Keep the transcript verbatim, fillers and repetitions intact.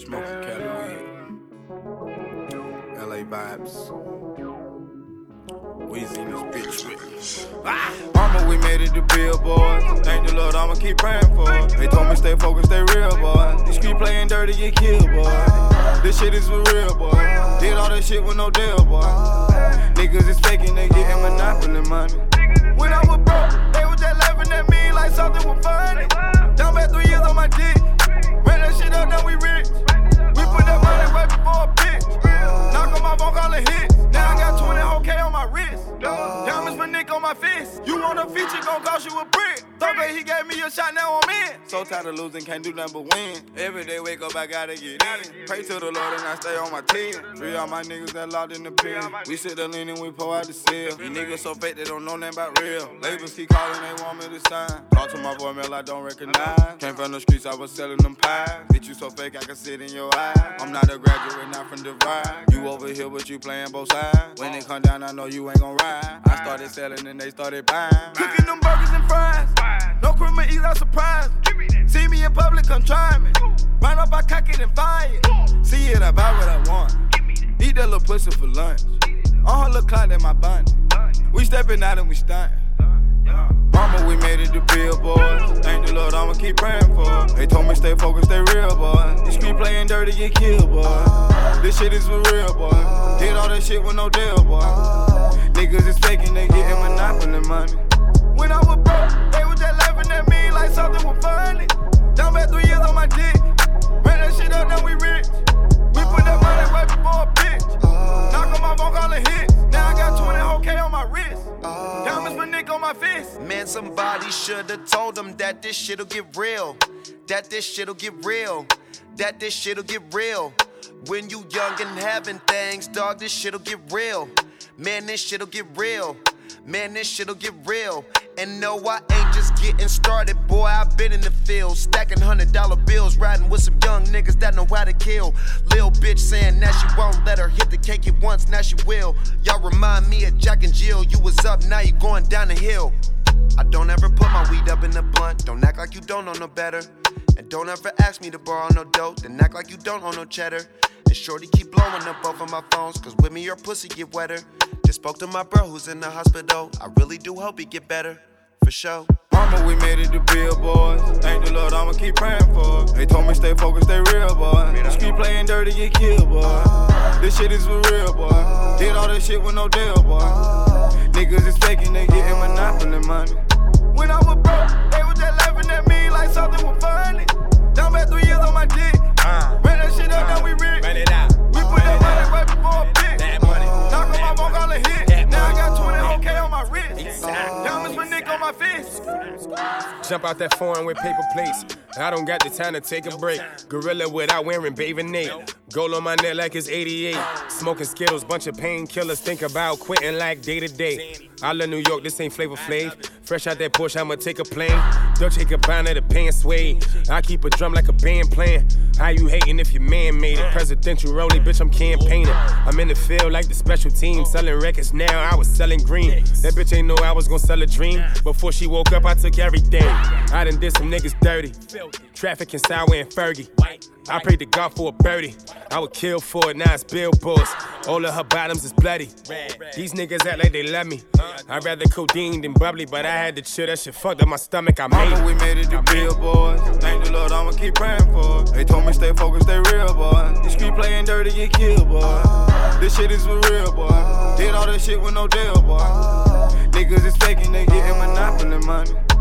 Smoking Cali weed. L A vibes. Weezy in this bitch with ah! Mama, we made it to billboards. Thank the Lord, I'ma keep praying for it. They told me stay focused, stay real, boy. These street playing dirty, get killed, boy. This shit is for real, boy. Did all that shit with no deal, boy. Niggas is faking, they getting monopoly money. When I was broke, they was just laughing at me like something was funny. Down back three years on my dick. Ran that shit up, now we rich. We put that money right before a bitch. Knock on my phone, call it hits. Now I got twenty whole K on my wrist. Diamonds for Nick on my fist. You want a feature, gon' cost you a brick. Thought he gave me a shot, now I'm in. So tired of losing, can't do nothing but win. Every day wake up, I gotta get in. Pray to the Lord and I stay on my team. Free all my niggas that locked in the pen. We sit there leaning, we pull out the seal. These niggas so fake, they don't know nothing about real. Labels keep calling, they want me to sign. Talk to my voicemail, I don't recognize. Came from the streets, I was selling them pies. Bitch, you so fake, I can sit in your eyes. I'm not a graduate, not from Divide. You over here, but you playing both sides. When it come down, I know you ain't gon' ride. I started selling and they started buying. Cooking them burgers and fries. No criminal eat out surprise. See me in public, come try me. Run up, I cock it and fire it. See it, I buy what I want. Eat that little pussy for lunch. On her little clout in my bun. We stepping out and we stuntin'. Mama, we made it to billboards. Thank the Lord, I'ma keep praying for it. They told me stay focused, stay real, boy. These street playing dirty, get killed, boy. This shit is for real, boy. Did all that shit with no deal, boy. Niggas is faking, they getting monopoly money. When I was broke, they was just laughing at me like something was funny. Down back three years on my dick. Ran that shit up, now we rich. We put that money right before a bitch. Knock on my phone, call it hits. Now I got twenty whole K on my wrist. Diamonds for Nick on my fist. Man, somebody should've told them that this shit'll get real. That this shit'll get real. That this shit'll get real. When you young and having things, dog, this shit'll get real. Man, this shit'll get real. Man, this shit'll get real. And no, I ain't just getting started, boy, I've been in the field. Stacking hundred dollar bills, riding with some young niggas that know how to kill. Lil' bitch saying that she won't let her hit the cake it once, now she will. Y'all remind me of Jack and Jill. You was up, now you going down the hill. I don't ever put my weed up in the blunt. Don't act like you don't know no better. And don't ever ask me to borrow no dope. Then act like you don't own no cheddar. And shorty keep blowing up both of my phones, cause with me your pussy get wetter. Just spoke to my bro who's in the hospital. I really do hope he get better, for sure. Mama, we made it to billboards. Thank the Lord, I'ma keep praying for it. They told me stay focused, stay real, boy. The street playing dirty, get killed, boy. This shit is for real, boy. Did all that shit with no deal, boy. Niggas is faking, they getting monopoly money. When I was broke, they was just laughing at me like something was funny. Down back three years on my dick. Uh, Ran that shit up, uh, now we rich. Run it out. We put that money right before a bitch. That money. Knock on my phone, call it hit. That now money. I got twenty whole K on my wrist. Exactly. Diamonds for Nick on my fist. Jump out that foreign with paper plates. I don't got the time to take a break. Gorilla without wearing bathing ape. Gold on my neck like it's eighty-eight. Smoking Skittles, bunch of painkillers. Think about quitting like day to day. I love New York, this ain't Flavor Flav. Fresh out that Porsche, I'ma take a plane. Dolce Gabbana, the pants suede. I keep a drum like a band playing. How you hating if your man made it? Presidential rollie, bitch, I'm campaigning. I'm in the field like the special team. Selling records now, I was selling green. That bitch ain't know I was gonna sell a dream. Before she woke up, I took everything. I done did some niggas dirty. Traffic in Sour and Fergie. I prayed to God for a birdie. I would kill for it, now it's billboards. All of her bottoms is bloody. These niggas act like they love me. I'd rather codeine than bubbly, but I had to chill. That shit fucked up my stomach, I made Mama, it. we made it to billboards. Thank the Lord, I'ma keep praying for it. They told me stay focused, stay real, boy. The street playing dirty, get killed, boy. This shit is for real, boy. Did all that shit with no deal, boy. Niggas is faking, they getting monopoly money.